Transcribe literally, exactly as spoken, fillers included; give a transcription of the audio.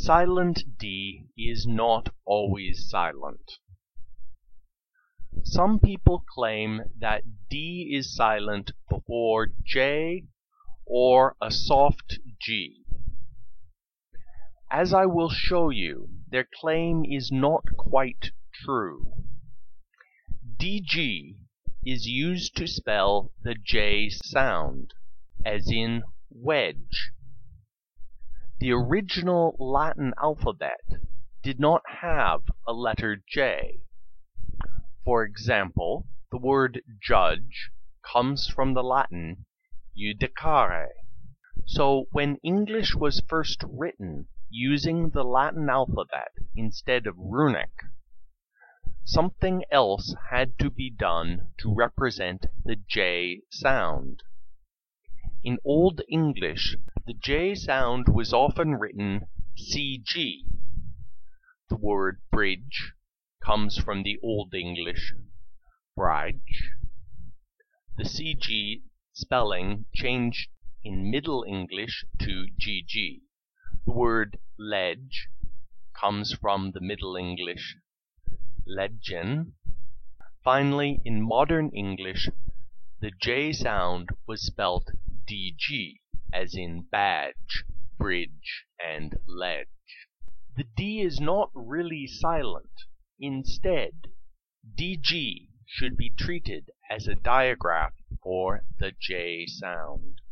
silent D is not always silent. Some people claim that D is silent before J or a soft G. As I will show you, their claim is not quite true. D G is used to spell the J sound, as in wedge. The original Latin alphabet did not have a letter J. For example, the word judge comes from the Latin judicare. So when English was first written using the Latin alphabet instead of runic, something else had to be done to represent the J sound. In Old English, the J sound was often written C G. The word bridge comes from the Old English bridge. The C G spelling changed in Middle English to G G. The word ledge comes from the Middle English leggen. Finally, in modern English, the J sound was spelt D G, as in badge, bridge, and ledge. The D is not really silent. Instead, D G should be treated as a digraph for the J sound.